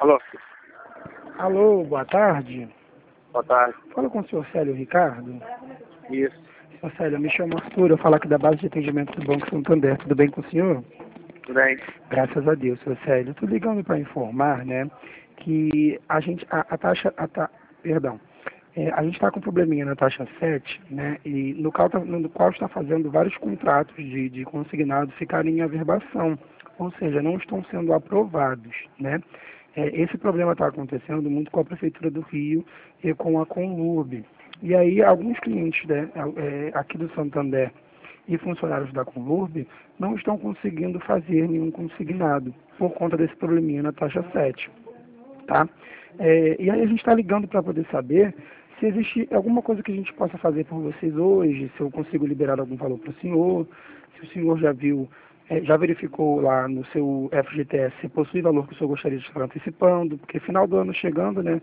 Alô? Alô, boa tarde. Boa tarde. Fala com o senhor Célio Ricardo. Isso. Senhor Célio, eu me chamo Arthur, eu falo aqui da base de atendimento do Banco Santander. Tudo bem com o senhor? Tudo bem? Graças a Deus, senhor Célio. Estou ligando para informar, né, que a gente, a taxa, perdão, a gente está com um probleminha na taxa 7, né, e no qual está fazendo vários contratos de consignado ficarem em averbação, ou seja, não estão sendo aprovados, né. Esse problema está acontecendo muito com a Prefeitura do Rio e com a Conlurb. E aí, alguns clientes, né, aqui do Santander e funcionários da Conlurb não estão conseguindo fazer nenhum consignado por conta desse probleminha na taxa 7. Tá? E aí a gente está ligando para poder saber se existe alguma coisa que a gente possa fazer por vocês hoje, se eu consigo liberar algum valor para o senhor, se o senhor já viu, já verificou lá no seu FGTS se possui valor que o senhor gostaria de estar antecipando, porque final do ano chegando, né,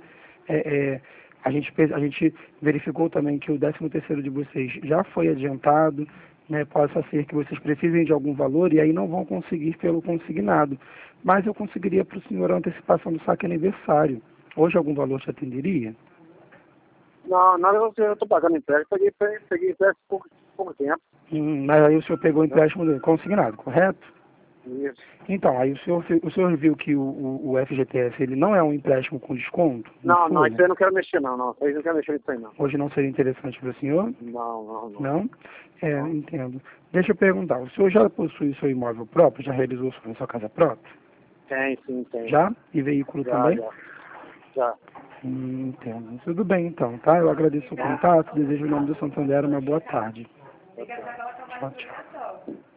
a gente verificou também que o 13º de vocês já foi adiantado, né, possa ser que vocês precisem de algum valor e aí não vão conseguir pelo consignado. Mas eu conseguiria para o senhor a antecipação do saque aniversário. Hoje algum valor te atenderia? Não, nada, eu estou pagando empréstimo, peguei empréstimo pouco tempo. Mas aí o senhor pegou o empréstimo consignado, correto? Isso. Então, aí o senhor viu que o FGTS ele não é um empréstimo com desconto? Não, isso aí eu não quero mexer não. Isso aí eu não quero mexer nisso aí não. Hoje não seria interessante para o senhor? Não. Não? Entendo. Deixa eu perguntar, o senhor já possui seu imóvel próprio? Já realizou sua casa própria? Tem, sim, tem. Já? E veículo também? Já. Entendo. Tudo bem então, tá? Eu agradeço o contato, desejo em nome do Santander uma boa tarde. Tchau, tchau.